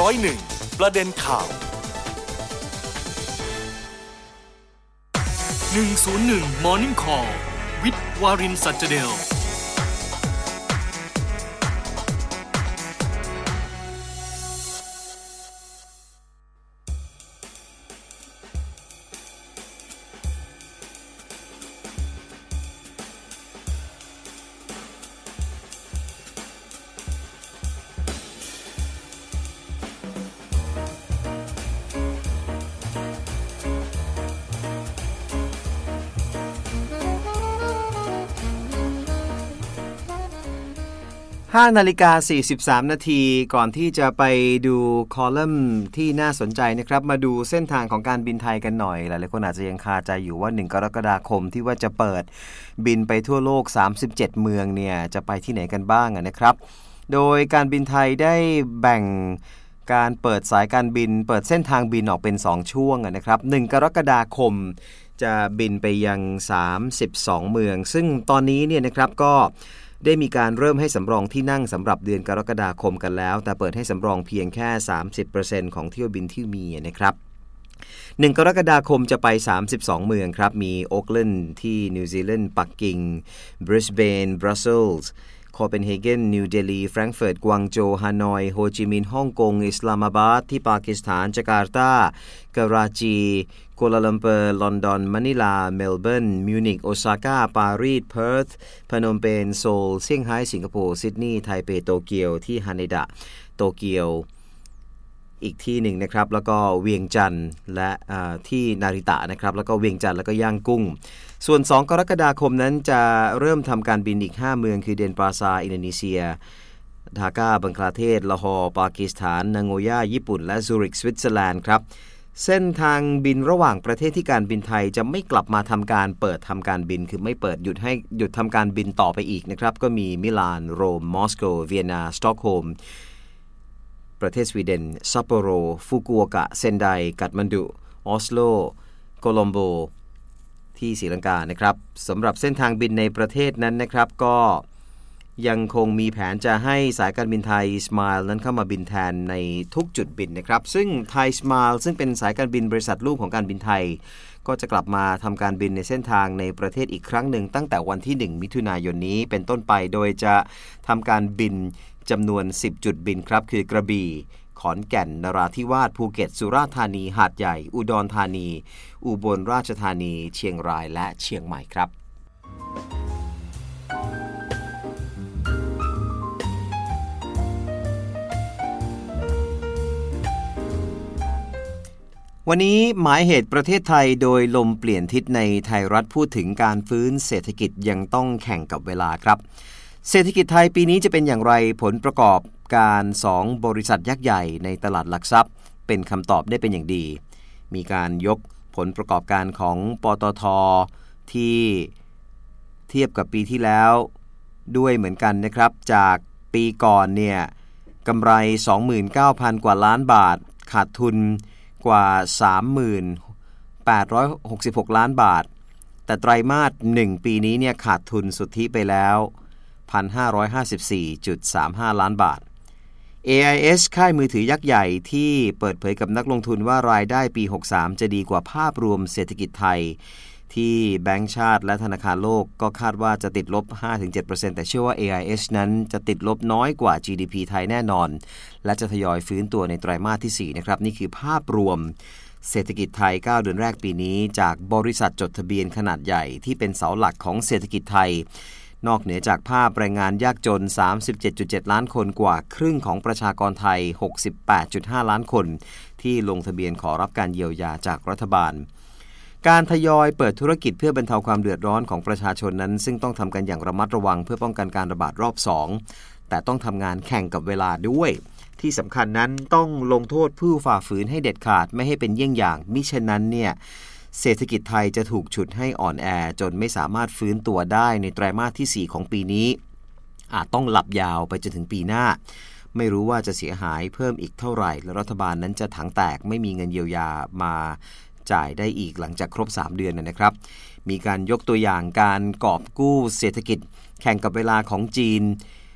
101ประเด็นข่าว101 Morning Call วิทย์วารินทร์ สัจเดล 5 นาฬิกา 43 นาทีก่อนที่จะไปดูคอลัมน์ที่น่าสนใจนะครับมาดูเส้นทางของการบินไทยกันหน่อยหลายๆคนอาจจะยังคาใจอยู่ว่า1 กรกฎาคมที่ว่าจะเปิดบินไปทั่วโลก37เมืองเนี่ยจะไปที่ไหนกันบ้างนะครับโดยการบินไทยได้แบ่งการเปิดสายการบินเปิดเส้นทางบินออกเป็น2ช่วงนะครับ1 กรกฎาคมจะบินไปยัง32เมืองซึ่งตอนนี้เนี่ยนะครับก็ได้มีการเริ่มให้สำรองที่นั่งสำหรับเดือนกรกฎาคมกันแล้วแต่เปิดให้สำรองเพียงแค่ 30% ของเที่ยวบินที่มีนะครับ1 กรกฎาคมจะไป32เมืองครับมีโอ๊คแลนด์ที่นิวซีแลนด์ปักกิ่งบริสเบนบรัสเซลส์โคเปนเฮเกนนิวเดลีแฟรงก์เฟิร์ตกวางโจวฮานอยโฮจิมินห์ฮ่องกงอิสลามาบาดที่ปากีสถานจาการ์ตาการาจีกัวลาลัมเปอร์ลอนดอนมะนิลาเมลเบิร์นมิวนิกโอซาก้าปารีสเพิร์ธพนมเปญโซลเซี่ยงไฮ้สิงคโปร์ซิดนีย์ไทเปโตเกียวที่ฮาเนดะโตเกียวอีกที่หนึ่งนะครับแล้วก็เวียงจันทร์และที่นาริตะนะครับแล้วก็เวียงจันทร์แล้วก็ย่างกุ้งส่วน2 กรกฎาคมนั้นจะเริ่มทำการบินอีก5เมืองคือเดนปาซาอินโดนีเซียดาก้าบังคลาเทศลาฮอร์ปากีสถานนางโงย่าญี่ปุ่นและซูริกสวิตเซอร์แลนด์ครับเส้นทางบินระหว่างประเทศที่การบินไทยจะไม่กลับมาทำการบินคือไม่เปิดหยุดทำการบินต่อไปอีกนะครับก็มีมิลานโรมมอสโกเวียนนาสต็อกโฮล์มประเทศสวีเดนซัปโปโรฟุกุโอกะเซนไดกัตมันดุออสโลโคลัมโบที่ศรีลังกานะครับสำหรับเส้นทางบินในประเทศนั้นนะครับก็ยังคงมีแผนจะให้สายการบินไทย Smile นั้นเข้ามาบินแทนในทุกจุดบินนะครับซึ่งไทย Smile ซึ่งเป็นสายการบินบริษัทลูกของการบินไทยก็จะกลับมาทำการบินในเส้นทางในประเทศอีกครั้งหนึ่งตั้งแต่วันที่1 มิถุนายนนี้เป็นต้นไปโดยจะทำการบินจำนวน10จุดบินครับคือกระบี่ขอนแก่นนราธิวาสภูเก็ตสุราษฎร์ธานีหาดใหญ่อุดรธานีอุบลราชธานีเชียงรายและเชียงใหม่ครับวันนี้หมายเหตุประเทศไทยโดยลมเปลี่ยนทิศในไทยรัฐพูดถึงการฟื้นเศรษฐกิจยังต้องแข่งกับเวลาครับเศรษฐกิจไทยปีนี้จะเป็นอย่างไรผลประกอบการ2บริษัทยักษ์ใหญ่ในตลาดหลักทรัพย์เป็นคำตอบได้เป็นอย่างดีมีการยกผลประกอบการของปตท.ที่เทียบกับปีที่แล้วด้วยเหมือนกันนะครับจากปีก่อนเนี่ยกำไร 29,000 กว่าล้านบาทขาดทุนกว่า 30,866 ล้านบาทแต่ไตรมาส1ปีนี้เนี่ยขาดทุนสุทธิไปแล้ว 1,554.35 ล้านบาท AIS ค่ายมือถือยักษ์ใหญ่ที่เปิดเผยกับนักลงทุนว่ารายได้ปี63จะดีกว่าภาพรวมเศรษฐกิจไทยที่แบงก์ชาติและธนาคารโลกก็คาดว่าจะติดลบ 5-7% แต่เชื่อว่า AIS นั้นจะติดลบน้อยกว่า GDP ไทยแน่นอนและจะทยอยฟื้นตัวในไตรมาสที่4นะครับนี่คือภาพรวมเศรษฐกิจไทย9เดือนแรกปีนี้จากบริษัทจดทะเบียนขนาดใหญ่ที่เป็นเสาหลักของเศรษฐกิจไทยนอกเหนือจากภาพแรงงานยากจน 37.7 ล้านคนกว่าครึ่งของประชากรไทย 68.5 ล้านคนที่ลงทะเบียนขอรับการเยียวยาจากรัฐบาลการทยอยเปิดธุรกิจเพื่อบรรเทาความเดือดร้อนของประชาชนนั้นซึ่งต้องทำกันอย่างระมัดระวังเพื่อป้องกันการระบาดรอบ2แต่ต้องทำงานแข่งกับเวลาด้วยที่สำคัญนั้นต้องลงโทษผู้ฝ่าฝืนให้เด็ดขาดไม่ให้เป็นเยี่ยงอย่างมิฉะนั้นเนี่ยเศรษฐกิจไทยจะถูกฉุดให้อ่อนแอจนไม่สามารถฟื้นตัวได้ในไตรมาสที่4ของปีนี้อาจต้องหลับยาวไปจนถึงปีหน้าไม่รู้ว่าจะเสียหายเพิ่มอีกเท่าไหร่และรัฐบาลนั้นจะถังแตกไม่มีเงินเยียวยามาจ่ายได้อีกหลังจากครบ3เดือนนะครับมีการยกตัวอย่างการกอบกู้เศรษฐกิจแข่งกับเวลาของจีน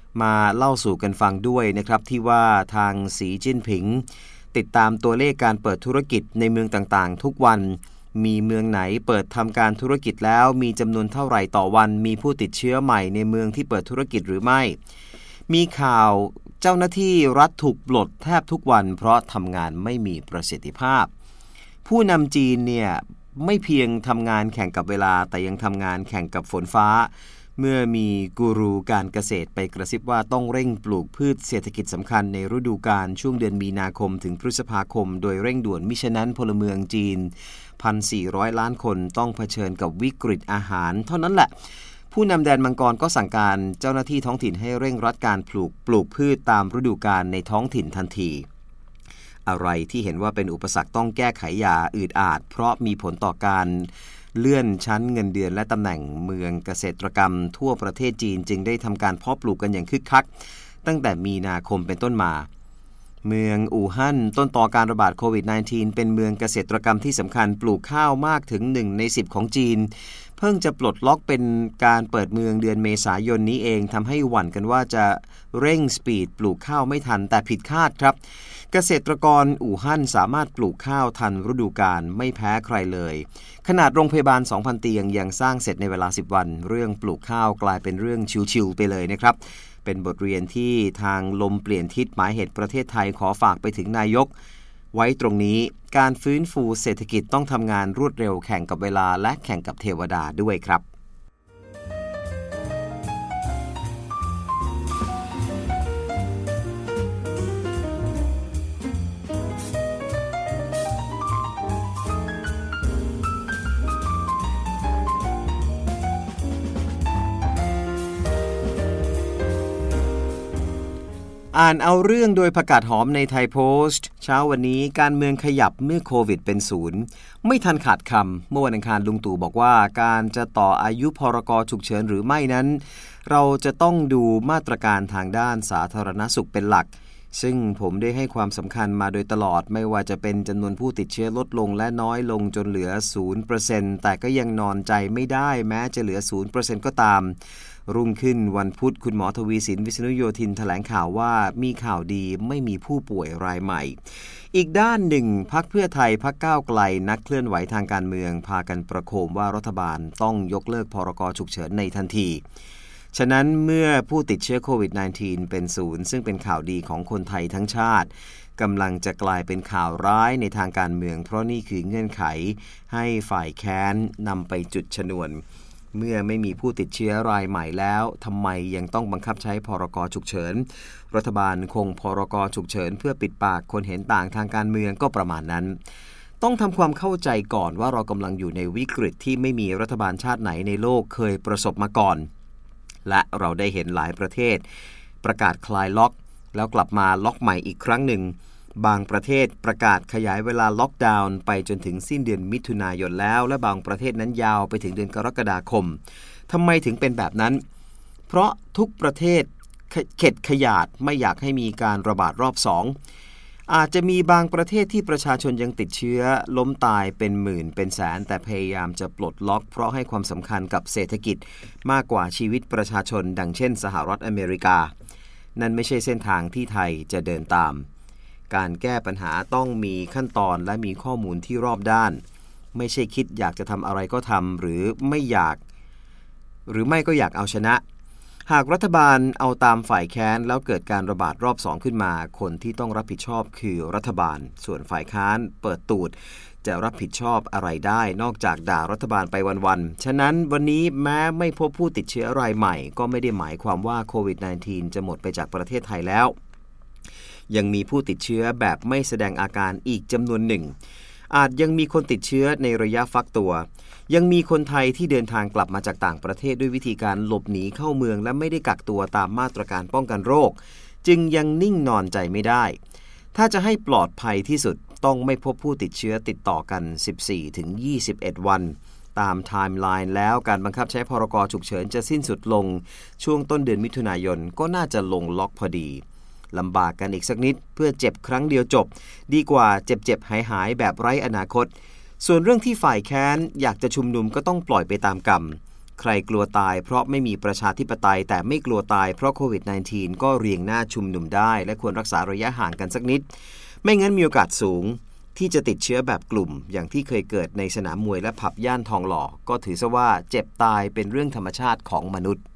มาเล่าสู่กันฟังด้วยนะครับที่ว่าทางสีจิ้นผิงติดตามตัวเลขการเปิดธุรกิจในเมืองต่างๆทุกวันมีเมืองไหนเปิดทำการธุรกิจแล้วมีจำนวนเท่าไหร่ต่อวันมีผู้ติดเชื้อใหม่ในเมืองที่เปิดธุรกิจหรือไม่มีข่าวเจ้าหน้าที่รัฐถูกปลดแทบทุกวันเพราะทำงานไม่มีประสิทธิภาพผู้นำจีนเนี่ยไม่เพียงทำงานแข่งกับเวลาแต่ยังทำงานแข่งกับฝนฟ้าเมื่อมีกูรูการเกษตรไปกระซิบว่าต้องเร่งปลูกพืชเศรษฐกิจสำคัญในฤดูกาลช่วงเดือนมีนาคมถึงพฤษภาคมโดยเร่งด่วนมิฉะนั้นพลเมืองจีน 1,400 ล้านคนต้องเผชิญกับวิกฤตอาหารเท่านั้นแหละผู้นำแดนมังกรก็สั่งการเจ้าหน้าที่ท้องถิ่นให้เร่งรัดการปลูกพืชตามฤดูกาลในท้องถิ่นทันทีอะไรที่เห็นว่าเป็นอุปสรรคต้องแก้ไขอย่าอืดอาดเพราะมีผลต่อการเลื่อนชั้นเงินเดือนและตำแหน่งเมืองเกษตรกรรมทั่วประเทศจีนจึงได้ทำการเพาะปลูกกันอย่างคึกคักตั้งแต่มีนาคมเป็นต้นมาเมืองอู่ฮั่นต้นตอการระบาดโควิด -19 เป็นเมืองเกษตรกรรมที่สำคัญปลูกข้าวมากถึง1 ใน 10ของจีนเพิ่งจะปลดล็อกเป็นการเปิดเมืองเดือนเมษายนนี้เองทำให้หวั่นกันว่าจะเร่งสปีดปลูกข้าวไม่ทันแต่ผิดคาดครับเกษตรกรอู่ฮั่นสามารถปลูกข้าวทันฤดูกาลไม่แพ้ใครเลยขนาดโรงพยาบาล 2,000 เตียงยังสร้างเสร็จในเวลา10วันเรื่องปลูกข้าวกลายเป็นเรื่องชิวๆไปเลยนะครับเป็นบทเรียนที่ทางลมเปลี่ยนทิศหมายเหตุประเทศไทยขอฝากไปถึงนายกไว้ตรงนี้การฟื้นฟูเศรษฐกิจต้องทำงานรวดเร็วแข่งกับเวลาและแข่งกับเทวดาด้วยครับอ่านเอาเรื่องโดยผักกาดหอมในไทยโพสต์เช้าวันนี้การเมืองขยับเมื่อโควิดเป็นศูนย์ไม่ทันขาดคำเมื่อวันอังคารลุงตู่บอกว่าการจะต่ออายุพรก.ฉุกเฉินหรือไม่นั้นเราจะต้องดูมาตรการทางด้านสาธารณสุขเป็นหลักซึ่งผมได้ให้ความสำคัญมาโดยตลอดไม่ว่าจะเป็นจำนวนผู้ติดเชื้อลดลงและน้อยลงจนเหลือ 0% แต่ก็ยังนอนใจไม่ได้แม้จะเหลือ 0% ก็ตามรุ่งขึ้นวันพุธคุณหมอทวีสินวิษณุโยธินแถลงข่าวว่ามีข่าวดีไม่มีผู้ป่วยรายใหม่อีกด้านหนึ่งพรรคเพื่อไทยพรรคก้าวไกลนักเคลื่อนไหวทางการเมืองพากันประโคมว่ารัฐบาลต้องยกเลิกพรก.ฉุกเฉินในทันทีฉะนั้นเมื่อผู้ติดเชื้อโควิด -19 เป็นศูนย์ซึ่งเป็นข่าวดีของคนไทยทั้งชาติกำลังจะกลายเป็นข่าวร้ายในทางการเมืองเพราะนี่คือเงื่อนไขให้ฝ่ายแค้นนำไปจุดชนวนเมื่อไม่มีผู้ติดเชื้อรายใหม่แล้วทำไมยังต้องบังคับใช้พรก.ฉุกเฉินรัฐบาลคงพรก.ฉุกเฉินเพื่อปิดปากคนเห็นต่างทางการเมืองก็ประมาณนั้นต้องทำความเข้าใจก่อนว่าเรากำลังอยู่ในวิกฤตที่ไม่มีรัฐบาลชาติไหนในโลกเคยประสบมาก่อนและเราได้เห็นหลายประเทศประกาศคลายล็อกแล้วกลับมาล็อกใหม่อีกครั้งหนึ่งบางประเทศประกาศขยายเวลาล็อกดาวน์ไปจนถึงสิ้นเดือนมิถุนายนแล้วและบางประเทศนั้นยาวไปถึงเดือนกรกฎาคมทำไมถึงเป็นแบบนั้นเพราะทุกประเทศเข็ดขยาดไม่อยากให้มีการระบาดรอบ2อาจจะมีบางประเทศที่ประชาชนยังติดเชื้อล้มตายเป็นหมื่นเป็นแสนแต่พยายามจะปลดล็อกเพราะให้ความสำคัญกับเศรษฐกิจมากกว่าชีวิตประชาชนดังเช่นสหรัฐอเมริกานั่นไม่ใช่เส้นทางที่ไทยจะเดินตามการแก้ปัญหาต้องมีขั้นตอนและมีข้อมูลที่รอบด้านไม่ใช่คิดอยากจะทำอะไรก็ทำหรือไม่ก็อยากเอาชนะหากรัฐบาลเอาตามฝ่ายแค้นแล้วเกิดการระบาดรอบ2ขึ้นมาคนที่ต้องรับผิดชอบคือรัฐบาลส่วนฝ่ายค้านเปิดตูดจะรับผิดชอบอะไรได้นอกจากด่ารัฐบาลไปวันๆฉะนั้นวันนี้แม้ไม่พบผู้ติดเชื้อรายใหม่ก็ไม่ได้หมายความว่าโควิด -19 จะหมดไปจากประเทศไทยแล้วยังมีผู้ติดเชื้อแบบไม่แสดงอาการอีกจำนวนหนึ่งอาจยังมีคนติดเชื้อในระยะฟักตัวยังมีคนไทยที่เดินทางกลับมาจากต่างประเทศด้วยวิธีการหลบหนีเข้าเมืองและไม่ได้กักตัวตามมาตรการป้องกันโรคจึงยังนิ่งนอนใจไม่ได้ถ้าจะให้ปลอดภัยที่สุดต้องไม่พบผู้ติดเชื้อติดต่อกัน 14-21 วันตามไทม์ไลน์แล้วการบังคับใช้พรก.ฉุกเฉินจะสิ้นสุดลงช่วงต้นเดือนมิถุนายนก็น่าจะลงล็อกพอดีลำบากกันอีกสักนิดเพื่อเจ็บครั้งเดียวจบดีกว่าเจ็บหายแบบไร้อนาคตส่วนเรื่องที่ฝ่ายแค้นอยากจะชุมนุมก็ต้องปล่อยไปตามกรรมใครกลัวตายเพราะไม่มีประชาธิปไตยแต่ไม่กลัวตายเพราะโควิด -19 ก็เรียงหน้าชุมนุมได้และควรรักษาระยะห่างกันสักนิดไม่งั้นมีโอกาสสูงที่จะติดเชื้อแบบกลุ่มอย่างที่เคยเกิดในสนามมวยและผับย่านทองหล่อก็ถือซะว่าเจ็บตายเป็นเรื่องธรรมชาติของมนุษย์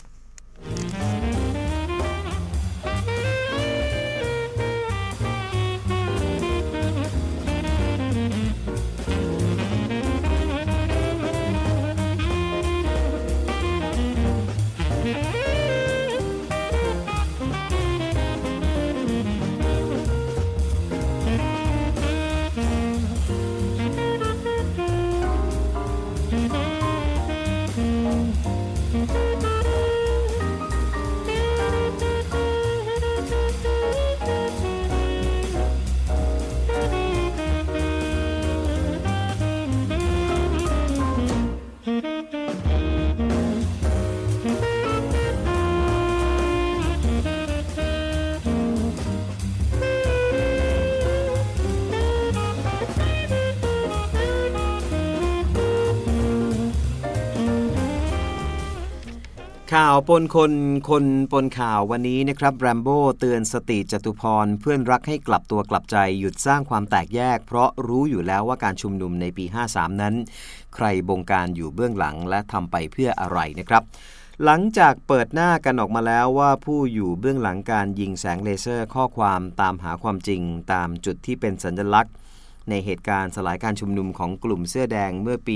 ข่าวปนคนปนข่าววันนี้นะครับแรมโบ้เตือนสติจตุพรเพื่อนรักให้กลับตัวกลับใจหยุดสร้างความแตกแยกเพราะรู้อยู่แล้วว่าการชุมนุมในปี 53 นั้นใครบงการอยู่เบื้องหลังและทำไปเพื่ออะไรนะครับหลังจากเปิดหน้ากันออกมาแล้วว่าผู้อยู่เบื้องหลังการยิงแสงเลเซอร์ข้อความตามหาความจริงตามจุดที่เป็นสัญลักษณ์ในเหตุการณ์สลายการชุมนุมของกลุ่มเสื้อแดงเมื่อปี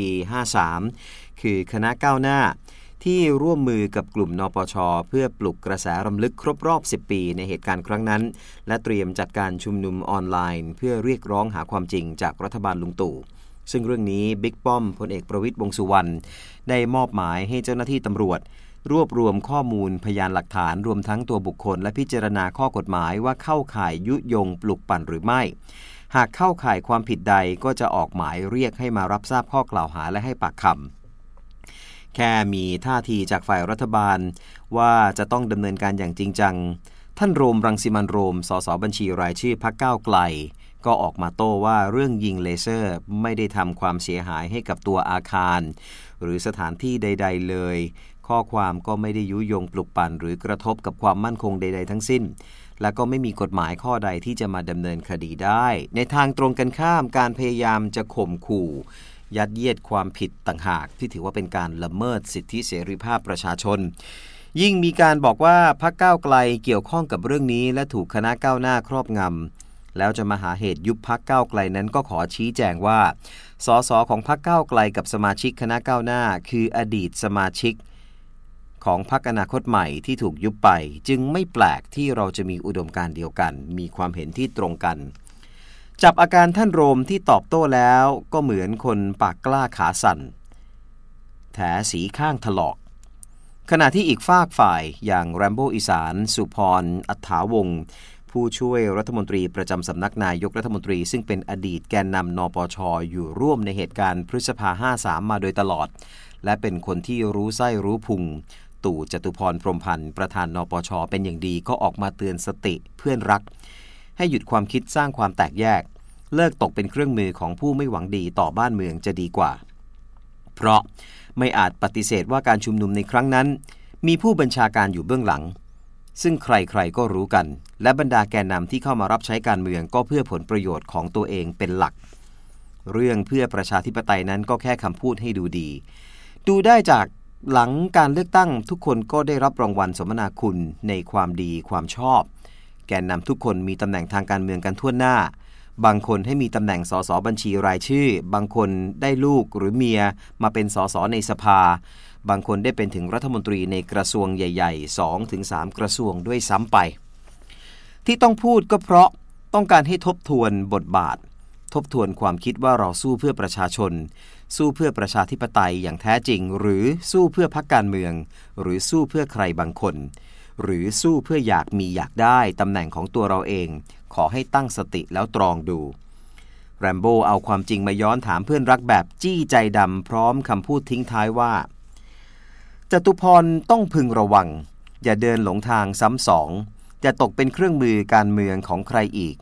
53 คือคณะก้าวหน้าที่ร่วมมือกับกลุ่มนปช.เพื่อปลุกกระแสรำลึกครบรอบ 10 ปีในเหตุการณ์ครั้งนั้นและเตรียมจัดการชุมนุมออนไลน์เพื่อเรียกร้องหาความจริงจากรัฐบาลลุงตู่ซึ่งเรื่องนี้บิ๊กป้อมพลเอกประวิตรวงษ์สุวรรณได้มอบหมายให้เจ้าหน้าที่ตำรวจรวบรวมข้อมูลพยานหลักฐานรวมทั้งตัวบุคคลและพิจารณาข้อกฎหมายว่าเข้าข่ายยุยงปลุกปั่นหรือไม่หากเข้าข่ายความผิดใดก็จะออกหมายเรียกให้มารับทราบข้อกล่าวหาและให้ปากคำแค่มีท่าทีจากฝ่ายรัฐบาลว่าจะต้องดำเนินการอย่างจริงจังท่านโรมรังสิมันต์โรมสสบัญชีรายชื่อพรรคก้าวไกลก็ออกมาโต้ว่าเรื่องยิงเลเซอร์ไม่ได้ทำความเสียหายให้กับตัวอาคารหรือสถานที่ใดๆเลยข้อความก็ไม่ได้ยุยงปลุกปั่นหรือกระทบกับความมั่นคงใดๆทั้งสิ้นและก็ไม่มีกฎหมายข้อใดที่จะมาดำเนินคดีได้ในทางตรงกันข้ามการพยายามจะข่มขู่ยัดเยียดความผิดต่างหากที่ถือว่าเป็นการละเมิดสิทธิเสรีภาพประชาชนยิ่งมีการบอกว่าพรรคก้าวไกลเกี่ยวข้องกับเรื่องนี้และถูกคณะก้าวหน้าครอบงำแล้วจะมาหาเหตุยุบพรรคก้าวไกลนั้นก็ขอชี้แจงว่าสสของพรรคก้าวไกลกับสมาชิกคณะก้าวหน้าคืออดีตสมาชิกของพรรคอนาคตใหม่ที่ถูกยุบไปจึงไม่แปลกที่เราจะมีอุดมการณ์เดียวกันมีความเห็นที่ตรงกันจับอาการท่านโรมที่ตอบโต้แล้วก็เหมือนคนปากกล้าขาสั่นแถสีข้างถลอกขณะที่อีกฝากฝ่ายอย่างแรมโบ้อีสานสุพรอัฏฐาวงศ์ผู้ช่วยรัฐมนตรีประจำสำนักนายกรัฐมนตรีซึ่งเป็นอดีตแกนนำนปช.อยู่ร่วมในเหตุการณ์พฤษภา 53 มาโดยตลอดและเป็นคนที่รู้ไส้รู้พุงตู่จตุพรพรหมพันธ์ประธานนปช.เป็นอย่างดีก็ออกมาเตือนสติเพื่อนรักให้หยุดความคิดสร้างความแตกแยกเลิกตกเป็นเครื่องมือของผู้ไม่หวังดีต่อบ้านเมืองจะดีกว่าเพราะไม่อาจปฏิเสธว่าการชุมนุมในครั้งนั้นมีผู้บัญชาการอยู่เบื้องหลังซึ่งใครๆก็รู้กันและบรรดาแกนนำที่เข้ามารับใช้การเมืองก็เพื่อผลประโยชน์ของตัวเองเป็นหลักเรื่องเพื่อประชาธิปไตยนั้นก็แค่คำพูดให้ดูดีดูได้จากหลังการเลือกตั้งทุกคนก็ได้รับรางวัลสมนาคุณในความดีความชอบแกนนำทุกคนมีตำแหน่งทางการเมืองกันทั่วหน้าบางคนให้มีตำแหน่งสสบัญชีรายชื่อบางคนได้ลูกหรือเมียมาเป็นสสในสภาบางคนได้เป็นถึงรัฐมนตรีในกระทรวงใหญ่ๆ 2-3 กระทรวงด้วยซ้ำไปที่ต้องพูดก็เพราะต้องการให้ทบทวนบทบาททบทวนความคิดว่าเราสู้เพื่อประชาชนสู้เพื่อประชาธิปไตยอย่างแท้จริงหรือสู้เพื่อพรรคการเมืองหรือสู้เพื่อใครบางคนหรือสู้เพื่ออยากมีอยากได้ตำแหน่งของตัวเราเองขอให้ตั้งสติแล้วตรองดูแรมโบ้เอาความจริงมาย้อนถามเพื่อนรักแบบจี้ใจดำพร้อมคำพูดทิ้งท้ายว่าจตุพรต้องพึงระวังอย่าเดินหลงทางซ้ำสองจะตกเป็นเครื่องมือการเมืองของใครอีก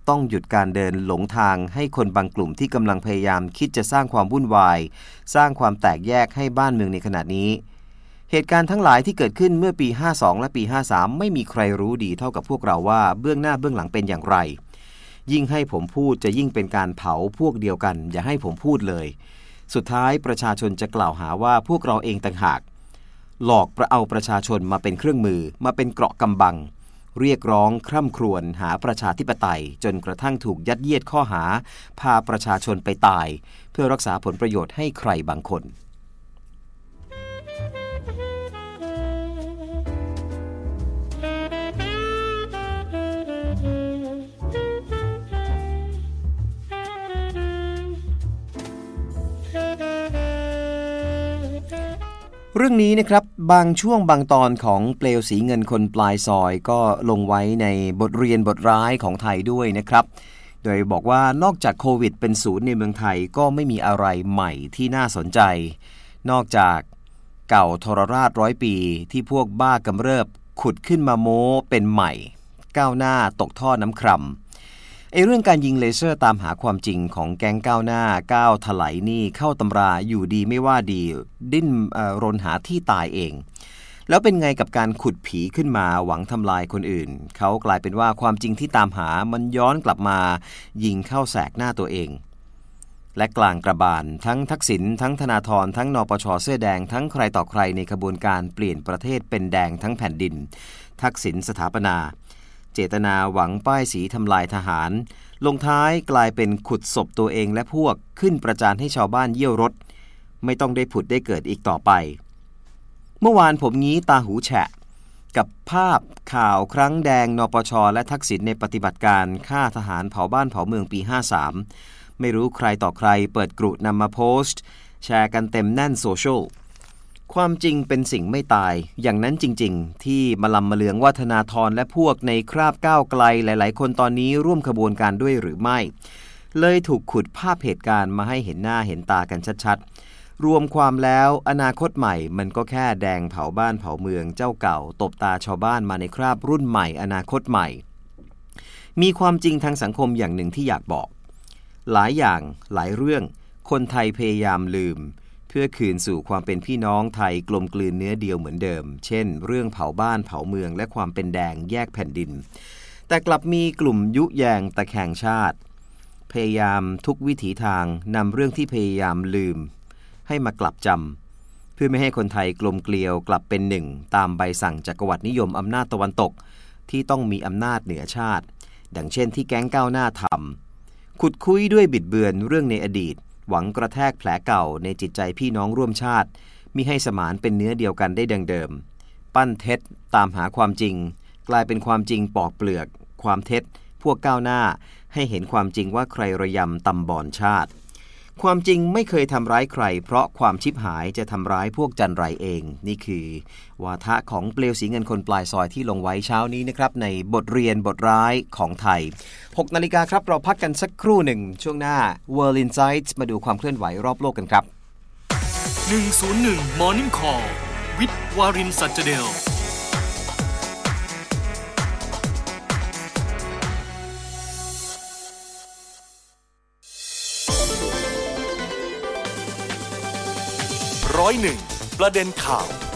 ต้องหยุดการเดินหลงทางให้คนบางกลุ่มที่กำลังพยายามคิดจะสร้างความวุ่นวายสร้างความแตกแยกให้บ้านเมืองในขณะนี้เหตุการณ์ทั้งหลายที่เกิดขึ้นเมื่อปี52และปี53ไม่มีใครรู้ดีเท่ากับพวกเราว่าเบื้องหน้าเบื้องหลังเป็นอย่างไรยิ่งให้ผมพูดจะยิ่งเป็นการเผาพวกเดียวกันอย่าให้ผมพูดเลยสุดท้ายประชาชนจะกล่าวหาว่าพวกเราเองต่างหากหลอกเอาประชาชนมาเป็นเครื่องมือมาเป็นเกราะกำบังเรียกร้องคร่ำครวญหาประชาธิปไตยจนกระทั่งถูกยัดเยียดข้อหาพาประชาชนไปตายเพื่อรักษาผลประโยชน์ให้ใครบางคนเรื่องนี้นะครับบางช่วงบางตอนของเปลวสีเงินคนปลายซอยก็ลงไว้ในบทเรียนบทร้ายของไทยด้วยนะครับโดยบอกว่านอกจากโควิดเป็นศูนย์ในเมืองไทยก็ไม่มีอะไรใหม่ที่น่าสนใจนอกจากเก่าทรราช100 ปีที่พวกบ้ากำเริบขุดขึ้นมาโม้เป็นใหม่ก้าวหน้าตกท่อน้ำคร่ำเรื่องการยิงเลเซอร์ตามหาความจริงของแก๊งก้าวหน้าก้าวถลายนี่เข้าตำราอยู่ดีไม่ว่าดีดิ้นรนหาที่ตายเองแล้วเป็นไงกับการขุดผีขึ้นมาหวังทำลายคนอื่นเขากลายเป็นว่าความจริงที่ตามหามันย้อนกลับมายิงเข้าแสกหน้าตัวเองและกลางกระบาลทั้งทักษิณทั้งธนาธรทั้งนปช.เสื้อแดงทั้งใครต่อใครในขบวนการเปลี่ยนประเทศเป็นแดงทั้งแผ่นดินทักษิณสถาปนาเจตนาหวังป้ายสีทำลายทหารลงท้ายกลายเป็นขุดศพตัวเองและพวกขึ้นประจานให้ชาวบ้านเยี่ยวรถไม่ต้องได้ผุดได้เกิดอีกต่อไปเมื่อวานผมงี้ตาหูแฉะกับภาพข่าวครั้งแดงนปช.และทักษิณในปฏิบัติการฆ่าทหารเผาบ้านเผาเมืองปี53ไม่รู้ใครต่อใครเปิดกรุนำมาโพสต์แชร์กันเต็มแน่นโซเชียลความจริงเป็นสิ่งไม่ตายอย่างนั้นจริงๆที่มาลำมาเลืองว่าธนาธรและพวกในคราบก้าวไกลหลายๆคนตอนนี้ร่วมขบวนการด้วยหรือไม่เลยถูกขุดภาพเหตุการณ์มาให้เห็นหน้าเห็นตากันชัดๆรวมความแล้วอนาคตใหม่มันก็แค่แดงเผาบ้านเผาเมืองเจ้าเก่าตบตาชาวบ้านมาในคราบรุ่นใหม่อนาคตใหม่มีความจริงทางสังคมอย่างหนึ่งที่อยากบอกหลายอย่างหลายเรื่องคนไทยพยายามลืมเพื่อคืนสู่ความเป็นพี่น้องไทยกลมกลืนเนื้อเดียวเหมือนเดิมเช่นเรื่องเผาบ้านเผาเมืองและความเป็นแดงแยกแผ่นดินแต่กลับมีกลุ่มยุแยงตะแคงชาติพยายามทุกวิถีทางนำเรื่องที่พยายามลืมให้มากลับจำเพื่อไม่ให้คนไทยกลมเกลียวกลับเป็นหนึ่งตามใบสั่งจักรวรรดินิยมอำนาจตะวันตกที่ต้องมีอำนาจเหนือชาติดังเช่นที่แก๊งก้าวหน้าทำขุดคุยด้วยบิดเบือนเรื่องในอดีตหวังกระแทกแผลเก่าในจิตใจพี่น้องร่วมชาติมิให้สมานเป็นเนื้อเดียวกันได้ดังเดิมปั้นเท็จตามหาความจริงกลายเป็นความจริงปอกเปลือกความเท็จพวกก้าวหน้าให้เห็นความจริงว่าใครระยำตำบอนชาติความจริงไม่เคยทำร้ายใครเพราะความชิบหายจะทำร้ายพวกจันไรเองนี่คือวาทะของเปลวสีเงินคนปลายซอยที่ลงไว้เช้านี้นะครับในบทเรียนบทร้ายของไทย 6 นาฬิกาครับเราพักกันสักครู่หนึ่งช่วงหน้า World Insights มาดูความเคลื่อนไหวรอบโลกกันครับ 101 Morning Call วิทย์วารินสัจเดล101 ประเด็นข่าว